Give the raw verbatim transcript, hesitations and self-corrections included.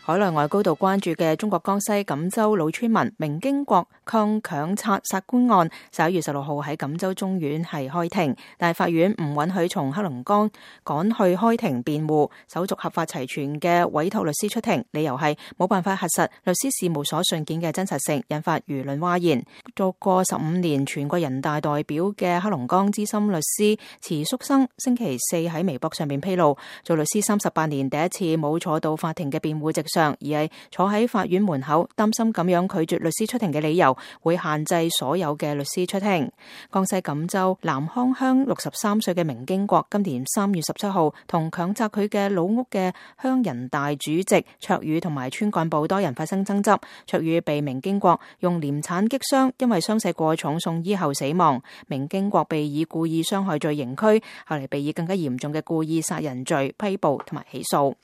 海內外高度關注嘅中國江西錦州老村民明經國抗強拆殺官案，十一月十六號喺錦州中院係開庭，但係法院唔允許從黑龍江趕去開庭辯護，手續合法齊全嘅委託律師出庭，理由係冇辦法核實律師事務所信件嘅真實性，引發輿論譁然。做過十五年全國人大代表嘅黑龍江資深律師池叔生星期四喺微博上面披露，做律師三十八年第一次冇坐到法庭嘅辯護席上，而係坐喺法院門口，擔心咁樣拒絕律師出庭嘅理由會限制所有嘅律師出庭。江西錦州南康鄉六十三歲嘅明經國今年三月十七號同強拆佢嘅老屋嘅鄉人大主席卓宇同埋村幹部多人發生爭執，卓宇被明經國用鐮鏟擊傷，因為傷勢過重送醫後死亡。明經國被以故意傷害罪刑拘，後嚟被以更加嚴重嘅故意殺人罪批捕同埋起訴。